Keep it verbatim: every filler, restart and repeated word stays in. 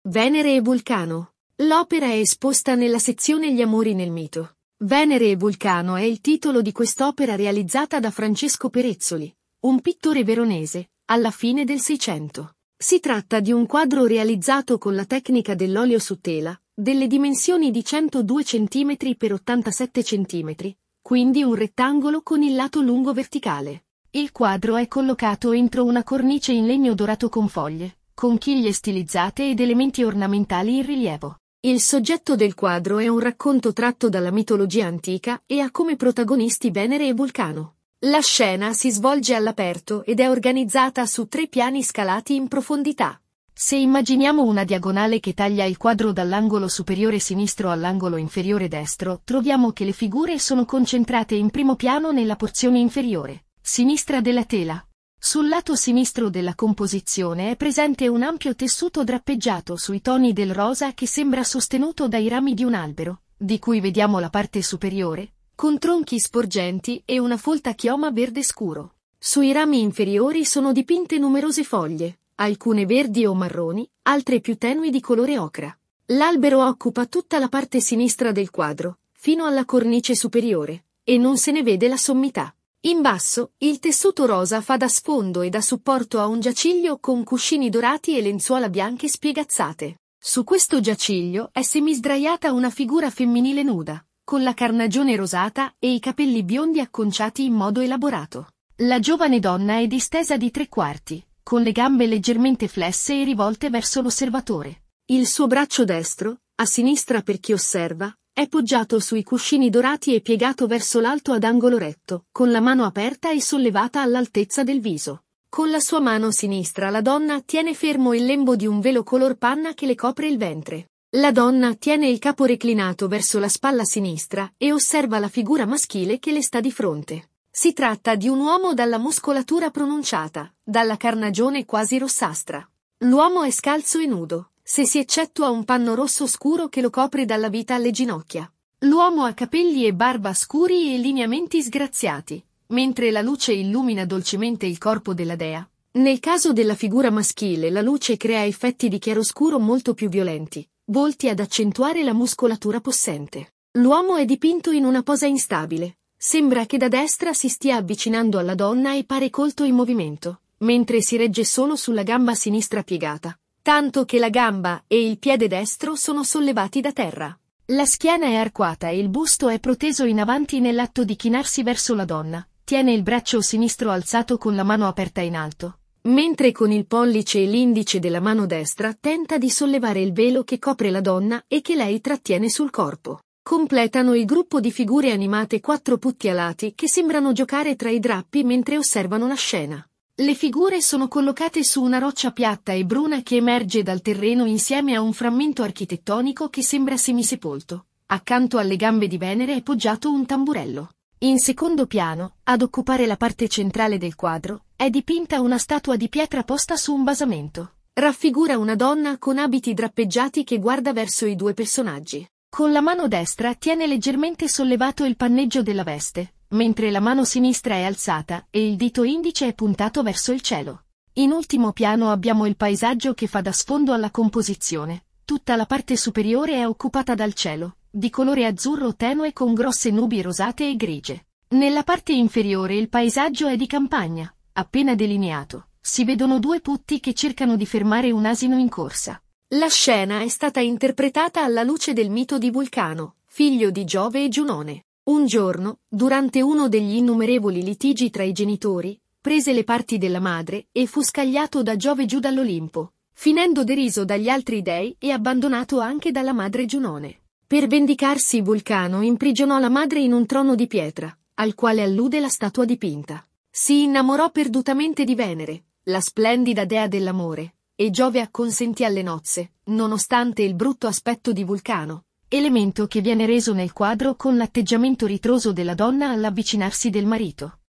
Venere e Vulcano. L'opera è esposta nella sezione Gli amori nel mito. Venere e Vulcano è il titolo di quest'opera realizzata da Francesco Perezzoli, un pittore veronese, alla fine del Seicento. Si tratta di un quadro realizzato con la tecnica dell'olio su tela, delle dimensioni di centodue centimetri per ottantasette centimetri, quindi un rettangolo con il lato lungo verticale. Il quadro è collocato entro una cornice in legno dorato con foglie, conchiglie stilizzate ed elementi ornamentali in rilievo. Il soggetto del quadro è un racconto tratto dalla mitologia antica e ha come protagonisti Venere e Vulcano. La scena si svolge all'aperto ed è organizzata su tre piani scalati in profondità. Se immaginiamo una diagonale che taglia il quadro dall'angolo superiore sinistro all'angolo inferiore destro, troviamo che le figure sono concentrate in primo piano nella porzione inferiore, sinistra della tela. Sul lato sinistro della composizione è presente un ampio tessuto drappeggiato sui toni del rosa che sembra sostenuto dai rami di un albero, di cui vediamo la parte superiore, con tronchi sporgenti e una folta chioma verde scuro. Sui rami inferiori sono dipinte numerose foglie, alcune verdi o marroni, altre più tenui di colore ocra. L'albero occupa tutta la parte sinistra del quadro, fino alla cornice superiore, e non se ne vede la sommità. In basso, il tessuto rosa fa da sfondo e da supporto a un giaciglio con cuscini dorati e lenzuola bianche spiegazzate. Su questo giaciglio è semisdraiata una figura femminile nuda, con la carnagione rosata e i capelli biondi acconciati in modo elaborato. La giovane donna è distesa di tre quarti, con le gambe leggermente flesse e rivolte verso l'osservatore. Il suo braccio destro, a sinistra per chi osserva, è poggiato sui cuscini dorati e piegato verso l'alto ad angolo retto, con la mano aperta e sollevata all'altezza del viso. Con la sua mano sinistra la donna tiene fermo il lembo di un velo color panna che le copre il ventre. La donna tiene il capo reclinato verso la spalla sinistra e osserva la figura maschile che le sta di fronte. Si tratta di un uomo dalla muscolatura pronunciata, dalla carnagione quasi rossastra. L'uomo è scalzo e nudo, se si eccettua un panno rosso scuro che lo copre dalla vita alle ginocchia. L'uomo ha capelli e barba scuri e lineamenti sgraziati, mentre la luce illumina dolcemente il corpo della dea. Nel caso della figura maschile la luce crea effetti di chiaroscuro molto più violenti, volti ad accentuare la muscolatura possente. L'uomo è dipinto in una posa instabile. Sembra che da destra si stia avvicinando alla donna e pare colto in movimento, mentre si regge solo sulla gamba sinistra piegata, tanto che la gamba e il piede destro sono sollevati da terra. La schiena è arcuata e il busto è proteso in avanti nell'atto di chinarsi verso la donna. Tiene il braccio sinistro alzato con la mano aperta in alto, mentre con il pollice e l'indice della mano destra tenta di sollevare il velo che copre la donna e che lei trattiene sul corpo. Completano il gruppo di figure animate quattro putti alati che sembrano giocare tra i drappi mentre osservano la scena. Le figure sono collocate su una roccia piatta e bruna che emerge dal terreno insieme a un frammento architettonico che sembra semisepolto. Accanto alle gambe di Venere è poggiato un tamburello. In secondo piano, ad occupare la parte centrale del quadro, è dipinta una statua di pietra posta su un basamento. Raffigura una donna con abiti drappeggiati che guarda verso i due personaggi. Con la mano destra tiene leggermente sollevato il panneggio della veste, mentre la mano sinistra è alzata e il dito indice è puntato verso il cielo. In ultimo piano abbiamo il paesaggio che fa da sfondo alla composizione. Tutta la parte superiore è occupata dal cielo, di colore azzurro tenue con grosse nubi rosate e grigie. Nella parte inferiore il paesaggio è di campagna, appena delineato. Si vedono due putti che cercano di fermare un asino in corsa. La scena è stata interpretata alla luce del mito di Vulcano, figlio di Giove e Giunone. Un giorno, durante uno degli innumerevoli litigi tra i genitori, prese le parti della madre e fu scagliato da Giove giù dall'Olimpo, finendo deriso dagli altri dei e abbandonato anche dalla madre Giunone. Per vendicarsi Vulcano imprigionò la madre in un trono di pietra, al quale allude la statua dipinta. Si innamorò perdutamente di Venere, la splendida dea dell'amore, e Giove acconsentì alle nozze, nonostante il brutto aspetto di Vulcano, elemento che viene reso nel quadro con l'atteggiamento ritroso della donna all'avvicinarsi del marito.